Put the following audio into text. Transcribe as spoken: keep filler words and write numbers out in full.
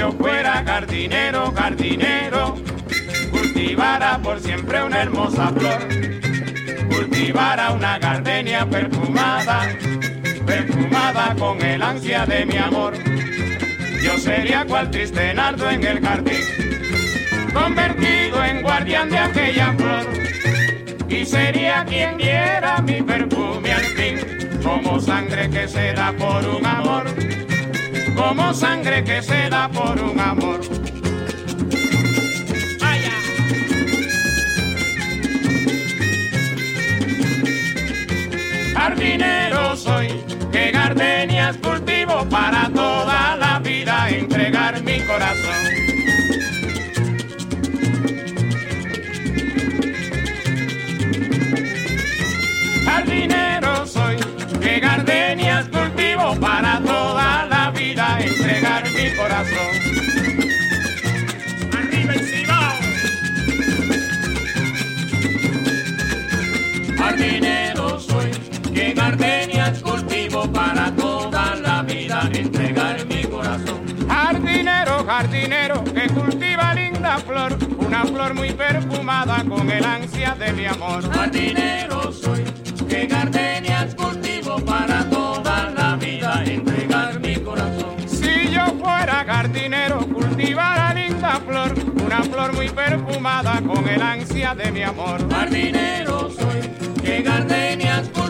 yo fuera jardinero, jardinero, cultivara por siempre una hermosa flor, cultivara una gardenia perfumada, perfumada con el ansia de mi amor. Yo sería cual triste nardo en el jardín, convertido en guardián de aquella flor, y sería quien diera mi perfume al fin, como sangre que se da por un amor, como sangre que se da por un amor. Vaya. Jardinero soy, que gardenias cultivo para toda la vida entregar mi corazón. Jardinero soy, que gardenias cultivo para toda la vida entregar mi corazón. Arriba el Cibao. Jardinero soy, que gardenias cultivo para toda la vida entregar mi corazón. Jardinero, jardinero, que cultiva linda flor, una flor muy perfumada con el ansia de mi amor. Jardinero soy, que gardenias cultivo para toda la vida entregar mi corazón. Si yo fuera jardinero, cultivara linda flor, una flor muy perfumada con el ansia de mi amor. Jardinero soy, que gardenias cultivo